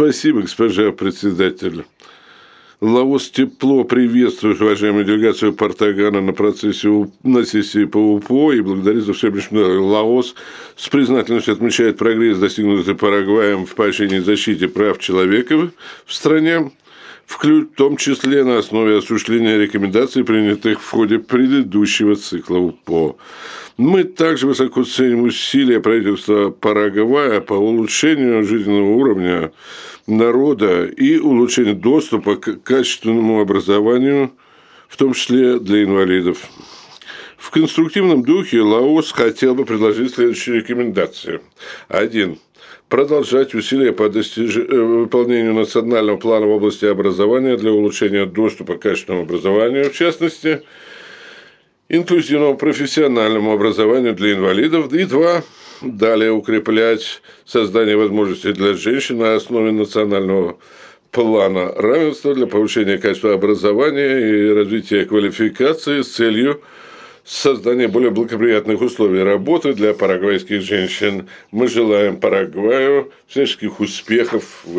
Спасибо, госпожа председатель. Лаос тепло приветствует уважаемую делегацию Портогана на сессии по УПО и благодарит за всеобщую. Лаос с признательностью отмечает прогресс, достигнутый Парагваем в поощрении и защите прав человека в стране, в том числе на основе осуществления рекомендаций, принятых в ходе предыдущего цикла УПО. Мы также высоко ценим усилия правительства Парагвая по улучшению жизненного уровня народа и улучшению доступа к качественному образованию, в том числе для инвалидов. В конструктивном духе Лаос хотел бы предложить следующие рекомендации. 1. Продолжать усилия по выполнению национального плана в области образования для улучшения доступа к качественному образованию, в частности, инклюзивному профессиональному образованию для инвалидов. И 2. Далее укреплять создание возможностей для женщин на основе национального плана равенства для повышения качества образования и развития квалификации с целью создания более благоприятных условий работы для парагвайских женщин. Мы желаем Парагваю всяческих успехов в